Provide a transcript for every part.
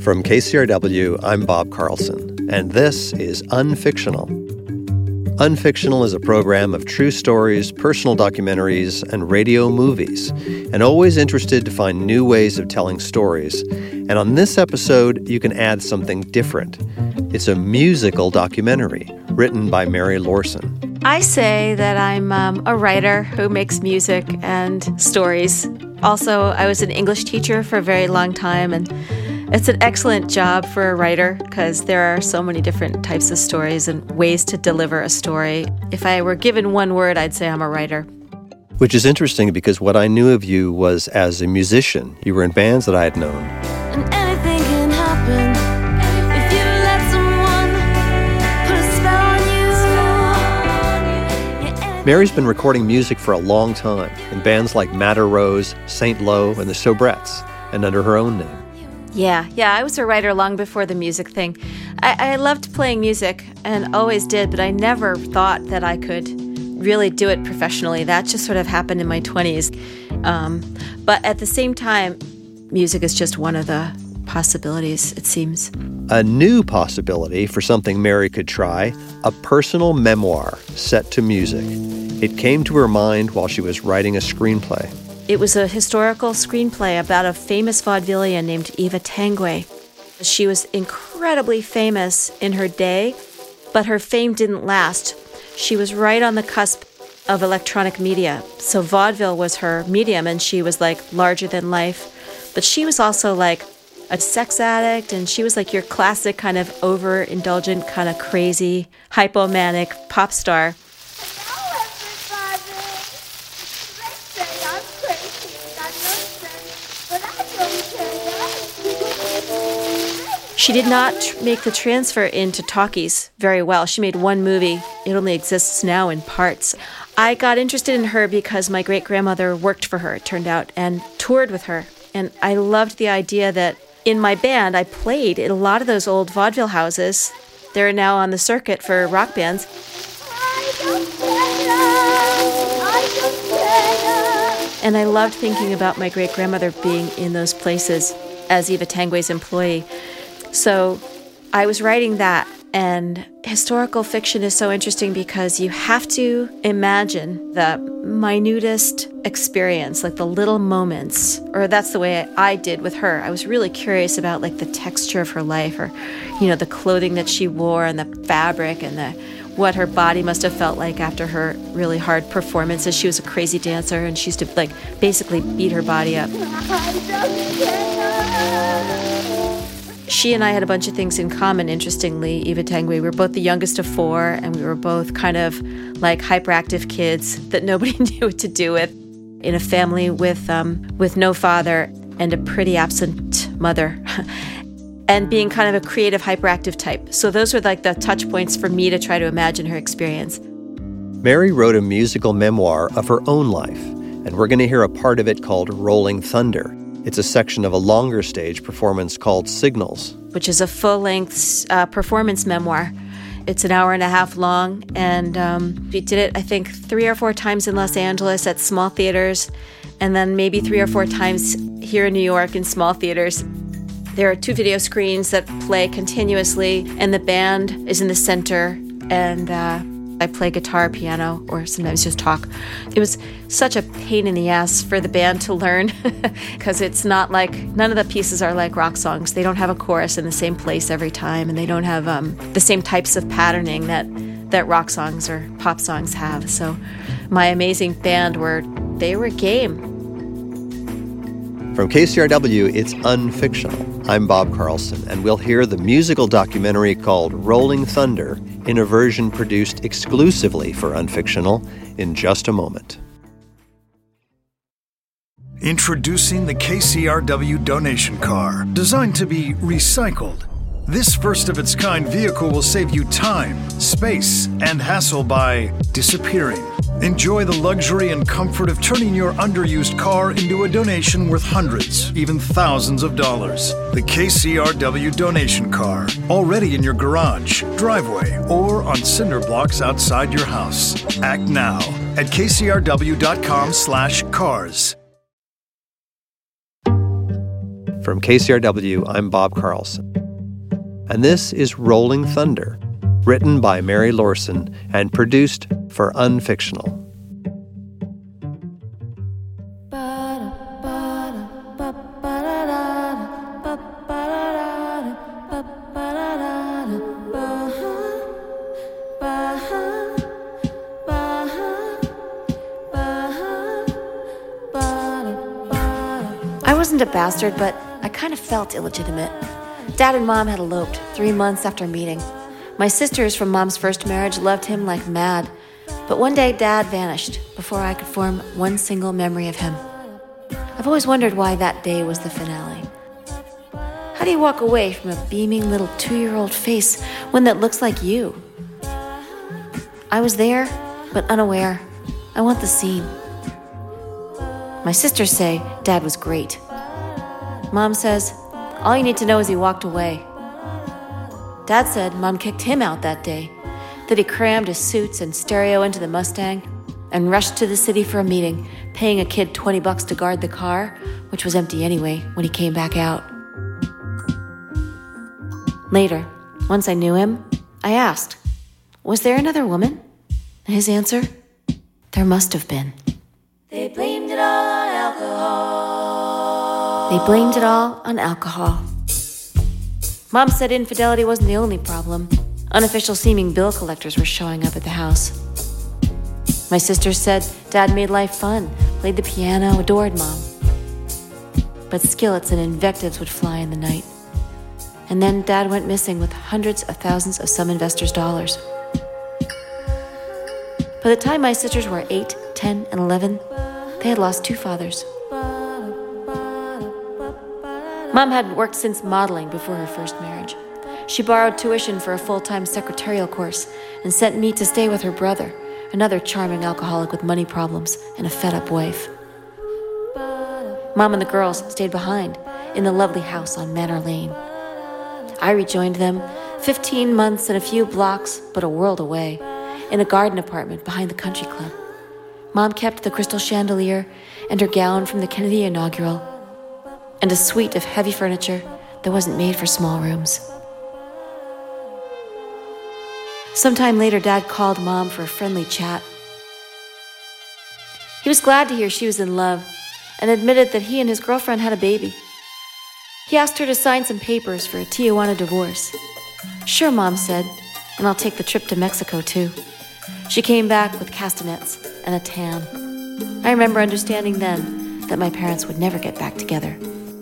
From KCRW, I'm Bob Carlson, and this is Unfictional. Unfictional is a program of true stories, personal documentaries, and radio movies, and always interested to find new ways of telling stories. And on this episode, you can add something different. It's a musical documentary written by Mary Lorson. I say that I'm a writer who makes music and stories. Also, I was an English teacher for a very long time, and it's an excellent job for a writer because there are so many different types of stories and ways to deliver a story. If I were given one word, I'd say I'm a writer. Which is interesting because what I knew of you was as a musician. You were in bands that I had known. And anything can happen if you let someone put a spell on you. Mary's been recording music for a long time in bands like Madder Rose, St. Lowe, and the Sobrettes, and under her own name. Yeah, I was a writer long before the music thing. I loved playing music and always did, but I never thought that I could really do it professionally. That just sort of happened in my 20s. But at the same time, music is just one of the possibilities, it seems. A new possibility for something Mary could try, a personal memoir set to music. It came to her mind while she was writing a screenplay. It was a historical screenplay about a famous vaudevillian named Eva Tanguay. She was incredibly famous in her day, but her fame didn't last. She was right on the cusp of electronic media. So vaudeville was her medium, and she was like larger than life. But she was also like a sex addict, and she was like your classic kind of overindulgent, kind of crazy, hypomanic pop star. She did not make the transfer into talkies very well. She made one movie. It only exists now in parts. I got interested in her because my great-grandmother worked for her, it turned out, and toured with her. And I loved the idea that in my band, I played in a lot of those old vaudeville houses. They're now on the circuit for rock bands. And I loved thinking about my great-grandmother being in those places as Eva Tanguay's employee. So I was writing that, and historical fiction is so interesting because you have to imagine the minutest experience, like the little moments, or that's the way I did with her. I was really curious about like the texture of her life, or, you know, the clothing that she wore and the fabric and what her body must have felt like after her really hard performances. She was a crazy dancer, and she used to like basically beat her body up. She and I had a bunch of things in common, interestingly, Eva Tanguay. We were both the youngest of four, and we were both kind of like hyperactive kids that nobody knew what to do with, in a family with no father and a pretty absent mother, and being kind of a creative, hyperactive type. So those were like the touch points for me to try to imagine her experience. Mary wrote a musical memoir of her own life, and we're going to hear a part of it called Rolling Thunder. It's a section of a longer stage performance called Signals, which is a full-length performance memoir. It's an hour and a half long, and we did it, I think, 3 or 4 times in Los Angeles at small theaters, and then maybe 3 or 4 times here in New York in small theaters. There are 2 video screens that play continuously, and the band is in the center, and I play guitar, piano, or sometimes just talk. It was such a pain in the ass for the band to learn because it's not like, none of the pieces are like rock songs. They don't have a chorus in the same place every time, and they don't have the same types of patterning that rock songs or pop songs have. So my amazing band they were game. From KCRW, it's Unfictional. I'm Bob Carlson, and we'll hear the musical documentary called Rolling Thunder in a version produced exclusively for Unfictional in just a moment. Introducing the KCRW donation car, designed to be recycled. This first-of-its-kind vehicle will save you time, space, and hassle by disappearing. Enjoy the luxury and comfort of turning your underused car into a donation worth hundreds, even thousands of dollars. The KCRW donation car, already in your garage, driveway, or on cinder blocks outside your house. Act now at kcrw.com/cars. From KCRW, I'm Bob Carlson. And this is Rolling Thunder, written by Mary Lorson and produced for Unfictional. I wasn't a bastard, but I kind of felt illegitimate. Dad and Mom had eloped 3 months after meeting. My sisters from Mom's first marriage loved him like mad, but one day Dad vanished before I could form one single memory of him. I've always wondered why that day was the finale. How do you walk away from a beaming little 2-year-old face, one that looks like you? I was there, but unaware. I want the scene. My sisters say Dad was great. Mom says, all you need to know is he walked away. Dad said Mom kicked him out that day, that he crammed his suits and stereo into the Mustang and rushed to the city for a meeting, paying a kid $20 to guard the car, which was empty anyway when he came back out. Later, once I knew him, I asked, was there another woman? And his answer, there must have been. They blamed it all on alcohol. They blamed it all on alcohol. Mom said infidelity wasn't the only problem. Unofficial seeming bill collectors were showing up at the house. My sisters said Dad made life fun, played the piano, adored Mom. But skillets and invectives would fly in the night. And then Dad went missing with hundreds of thousands of some investors' dollars. By the time my sisters were 8, 10, and 11, they had lost 2 fathers. Mom hadn't worked since modeling before her first marriage. She borrowed tuition for a full-time secretarial course and sent me to stay with her brother, another charming alcoholic with money problems and a fed-up wife. Mom and the girls stayed behind in the lovely house on Manor Lane. I rejoined them 15 months and a few blocks, but a world away, in a garden apartment behind the country club. Mom kept the crystal chandelier and her gown from the Kennedy inaugural, and a suite of heavy furniture that wasn't made for small rooms. Sometime later, Dad called Mom for a friendly chat. He was glad to hear she was in love and admitted that he and his girlfriend had a baby. He asked her to sign some papers for a Tijuana divorce. Sure, Mom said, and I'll take the trip to Mexico too. She came back with castanets and a tan. I remember understanding then that my parents would never get back together.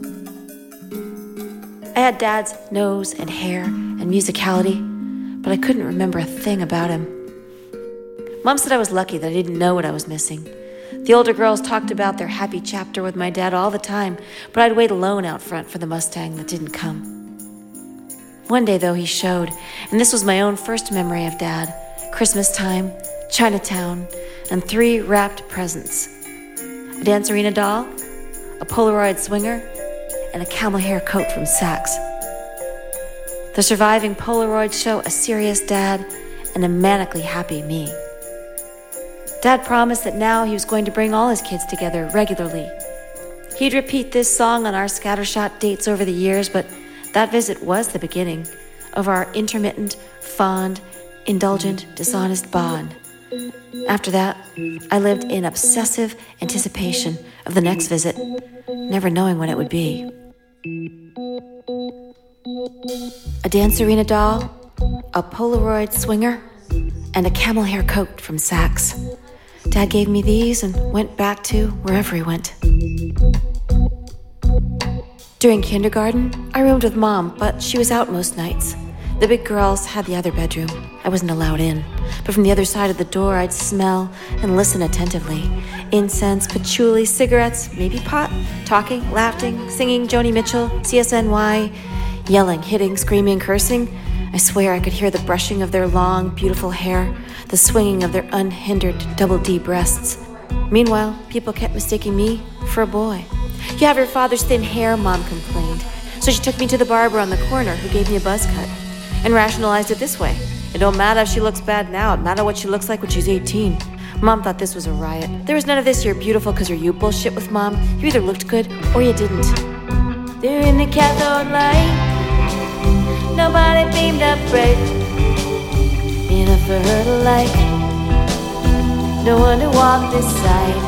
I had Dad's nose and hair and musicality, but I couldn't remember a thing about him. Mom said I was lucky that I didn't know what I was missing. The older girls talked about their happy chapter with my dad all the time, but I'd wait alone out front for the Mustang that didn't come. One day, though, he showed, and this was my own first memory of Dad. Christmas time, Chinatown, and 3 wrapped presents. A dancerina doll, a Polaroid swinger, and a camel hair coat from Saks. The surviving Polaroids show a serious Dad and a manically happy me. Dad promised that now he was going to bring all his kids together regularly. He'd repeat this song on our scattershot dates over the years, but that visit was the beginning of our intermittent, fond, indulgent, dishonest bond. After that, I lived in obsessive anticipation of the next visit, never knowing when it would be. A dancerina doll, a Polaroid swinger, and a camel hair coat from Saks. Dad gave me these and went back to wherever he went. During kindergarten, I roomed with Mom, but she was out most nights. The big girls had the other bedroom. I wasn't allowed in, but from the other side of the door, I'd smell and listen attentively. Incense, patchouli, cigarettes, maybe pot, talking, laughing, singing Joni Mitchell, CSNY, yelling, hitting, screaming, cursing. I swear I could hear the brushing of their long, beautiful hair, the swinging of their unhindered double D breasts. Meanwhile, people kept mistaking me for a boy. You have your father's thin hair, Mom complained. So she took me to the barber on the corner who gave me a buzz cut and rationalized it this way. It don't matter if she looks bad now. It matter what she looks like when she's 18. Mom thought this was a riot. There was none of this "you're beautiful because you're you" bullshit with Mom. You either looked good or you didn't. There in the cathode light, nobody beamed up bright enough for her to like. No one to walk this side.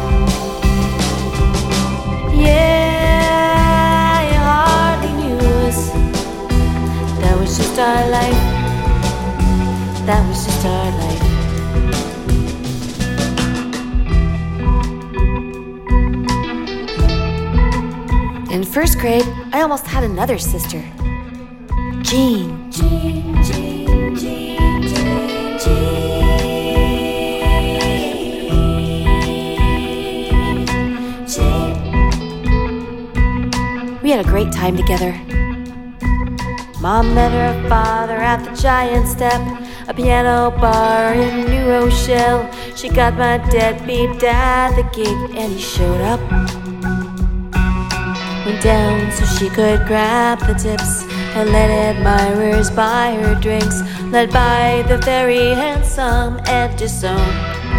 Yeah, you hardly knew us. That was just our life. That was just our life. In first grade, I almost had another sister, Jean. Jean, Jean, Jean, Jean, Jean, Jean. We had a great time together. Mom met her father at the Giant Step, a piano bar in New Rochelle. She got my deadbeat dad the gig, and he showed up. Went down so she could grab the tips and let admirers buy her drinks, led by the very handsome Ed DeSone.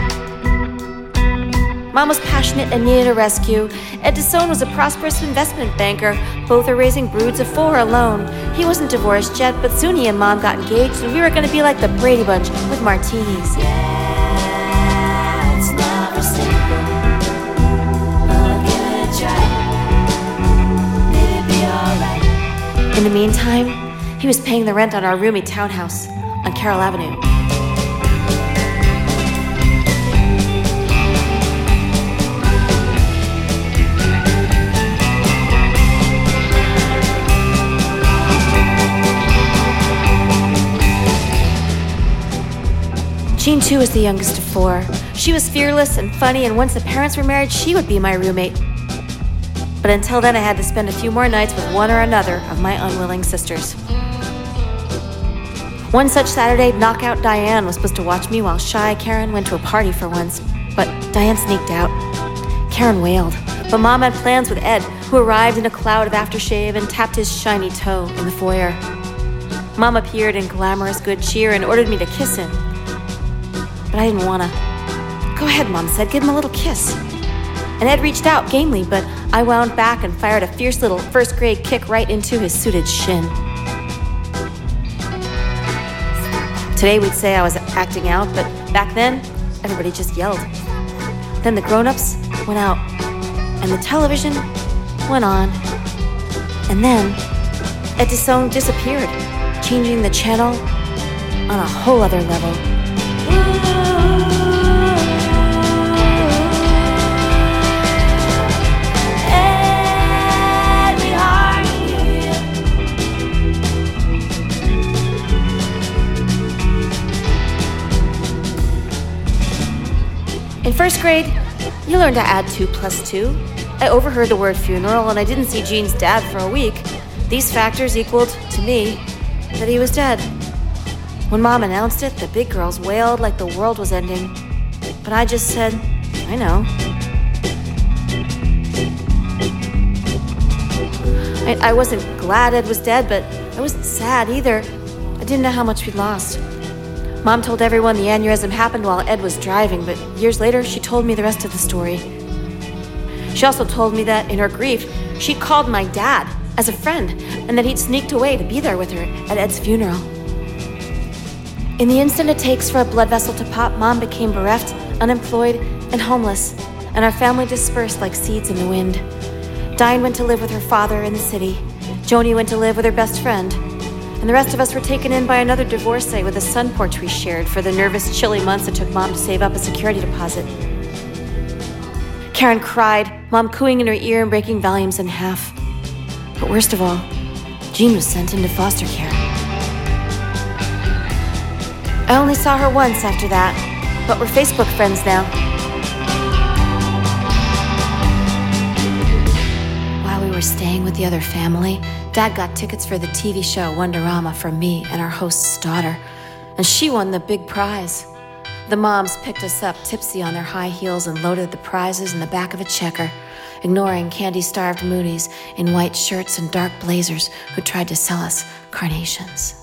Mom was passionate and needed a rescue. Ed DeSone was a prosperous investment banker. Both are raising broods of 4 alone. He wasn't divorced yet, but soon he and Mom got engaged, and we were going to be like the Brady Bunch with martinis. Yeah, it's never simple. I'll give it a try. In the meantime, he was paying the rent on our roomy townhouse on Carroll Avenue. Jean, too, was the youngest of 4. She was fearless and funny, and once the parents were married, she would be my roommate. But until then, I had to spend a few more nights with one or another of my unwilling sisters. One such Saturday, Knockout Diane was supposed to watch me while shy Karen went to a party for once, but Diane sneaked out. Karen wailed, but Mom had plans with Ed, who arrived in a cloud of aftershave and tapped his shiny toe in the foyer. Mom appeared in glamorous good cheer and ordered me to kiss him. But I didn't want to. Go ahead, Mom said, give him a little kiss. And Ed reached out gamely, but I wound back and fired a fierce little first-grade kick right into his suited shin. Today we'd say I was acting out, but back then, everybody just yelled. Then the grown-ups went out, and the television went on. And then Ed DeSone disappeared, changing the channel on a whole other level. In first grade, you learn to add 2 + 2. I overheard the word funeral, and I didn't see Jean's dad for a week. These factors equaled, to me, that he was dead. When Mom announced it, the big girls wailed like the world was ending. But I just said, I know. I wasn't glad Ed was dead, but I wasn't sad either. I didn't know how much we'd lost. Mom told everyone the aneurysm happened while Ed was driving, but years later, she told me the rest of the story. She also told me that, in her grief, she called my dad as a friend, and that he'd sneaked away to be there with her at Ed's funeral. In the instant it takes for a blood vessel to pop, Mom became bereft, unemployed, and homeless, and our family dispersed like seeds in the wind. Diane went to live with her father in the city. Joni went to live with her best friend. And the rest of us were taken in by another divorcee with a sun porch we shared for the nervous, chilly months it took Mom to save up a security deposit. Karen cried, Mom cooing in her ear and breaking volumes in half. But worst of all, Jean was sent into foster care. I only saw her once after that, but we're Facebook friends now. While we were staying with the other family, Dad got tickets for the TV show Wonderama for me and our host's daughter, and she won the big prize. The moms picked us up tipsy on their high heels and loaded the prizes in the back of a checker, ignoring candy-starved Moonies in white shirts and dark blazers who tried to sell us carnations.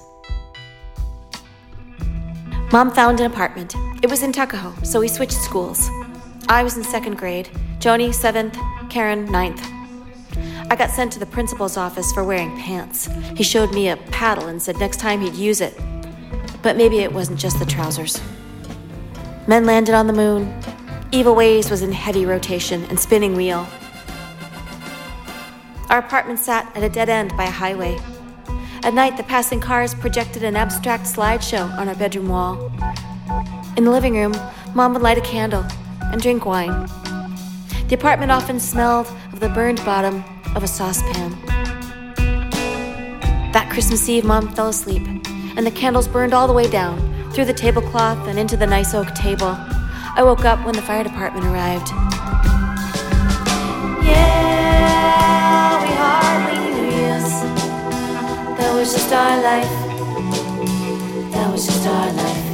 Mom found an apartment. It was in Tuckahoe, so we switched schools. I was in 2nd grade, Joni 7th, Karen 9th. I got sent to the principal's office for wearing pants. He showed me a paddle and said next time he'd use it. But maybe it wasn't just the trousers. Men landed on the moon. Evil Ways was in heavy rotation and spinning wheel. Our apartment sat at a dead end by a highway. At night, the passing cars projected an abstract slideshow on our bedroom wall. In the living room, Mom would light a candle and drink wine. The apartment often smelled of the burned bottom of a saucepan. That Christmas Eve, Mom fell asleep, and the candles burned all the way down, through the tablecloth and into the nice oak table. I woke up when the fire department arrived. Yeah, we hardly knew yes. That was just our life. That was just our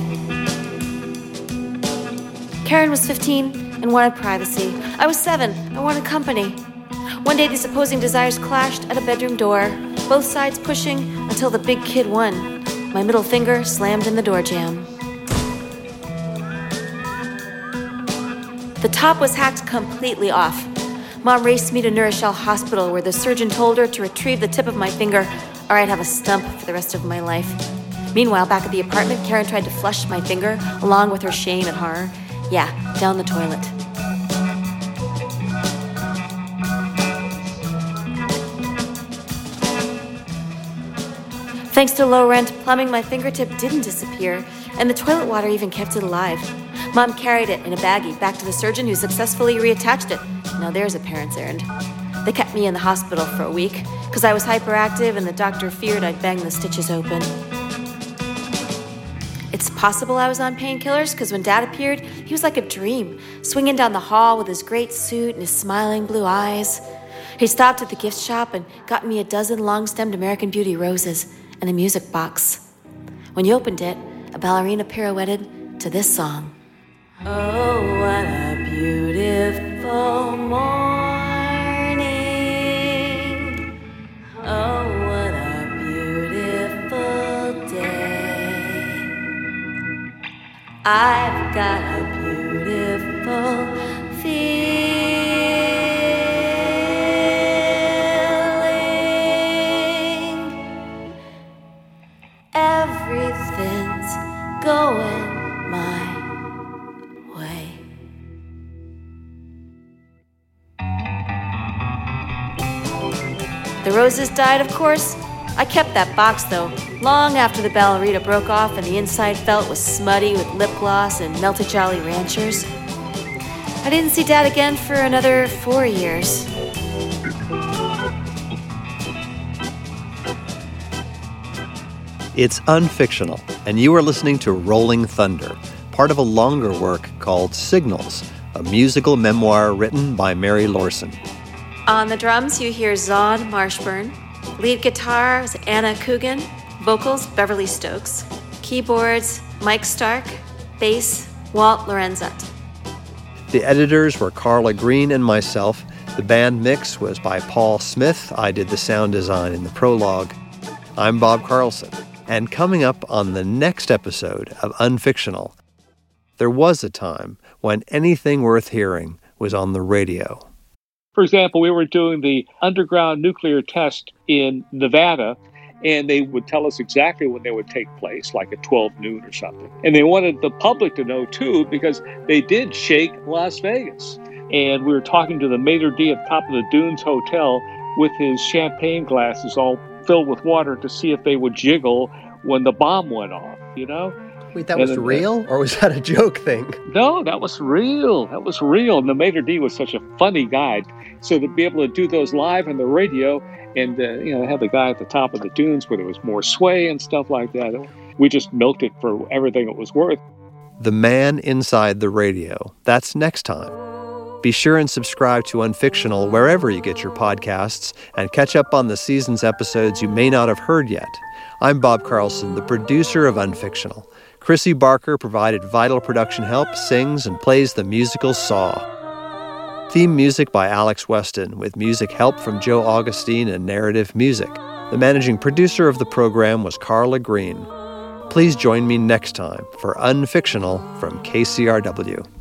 life. Karen was 15 and wanted privacy. I was 7 and wanted company. One day, these opposing desires clashed at a bedroom door, both sides pushing until the big kid won. My middle finger slammed in the door jamb. The top was hacked completely off. Mom raced me to Nur Eshel Hospital, where the surgeon told her to retrieve the tip of my finger, or I'd have a stump for the rest of my life. Meanwhile, back at the apartment, Karen tried to flush my finger, along with her shame and horror. Yeah, down the toilet. Thanks to low rent plumbing, my fingertip didn't disappear, and the toilet water even kept it alive. Mom carried it in a baggie back to the surgeon, who successfully reattached it. Now there's a parent's errand. They kept me in the hospital for a week because I was hyperactive and the doctor feared I'd bang the stitches open. It's possible I was on painkillers because when Dad appeared, he was like a dream, swinging down the hall with his great suit and his smiling blue eyes. He stopped at the gift shop and got me a dozen long-stemmed American Beauty roses and a music box. When you opened it, a ballerina pirouetted to this song. Oh, what a beautiful morning. Oh, what a beautiful day. I've got a beautiful feeling. Everything's going my way. The roses died, of course. I kept that box, though, long after the ballerina broke off and the inside felt was smutty with lip gloss and melted Jolly Ranchers. I didn't see Dad again for another 4 years. It's Unfictional, and you are listening to Rolling Thunder, part of a longer work called Signals, a musical memoir written by Mary Lorson. On the drums, you hear Zon Marshburn. Lead guitar is Anna Coogan. Vocals, Beverly Stokes. Keyboards, Mike Stark. Bass, Walt Lorenzat. The editors were Carla Green and myself. The band mix was by Paul Smith. I did the sound design in the prologue. I'm Bob Carlson. And coming up on the next episode of Unfictional, there was a time when anything worth hearing was on the radio. For example, we were doing the underground nuclear test in Nevada, and they would tell us exactly when they would take place, like at 12 noon or something. And they wanted the public to know, too, because they did shake Las Vegas. And we were talking to the maitre d' at the top of the Dunes Hotel with his champagne glasses all filled with water to see if they would jiggle when the bomb went off, you know? Wait, that was real? Or was that a joke thing? No, that was real. That was real. And the maitre d' was such a funny guy. So to be able to do those live on the radio and, have the guy at the top of the dunes where there was more sway and stuff like that, we just milked it for everything it was worth. The Man Inside the Radio. That's next time. Be sure and subscribe to Unfictional wherever you get your podcasts and catch up on the season's episodes you may not have heard yet. I'm Bob Carlson, the producer of Unfictional. Chrissy Barker provided vital production help, sings, and plays the musical Saw. Theme music by Alex Weston, with music help from Joe Augustine and Narrative Music. The managing producer of the program was Carla Green. Please join me next time for Unfictional from KCRW.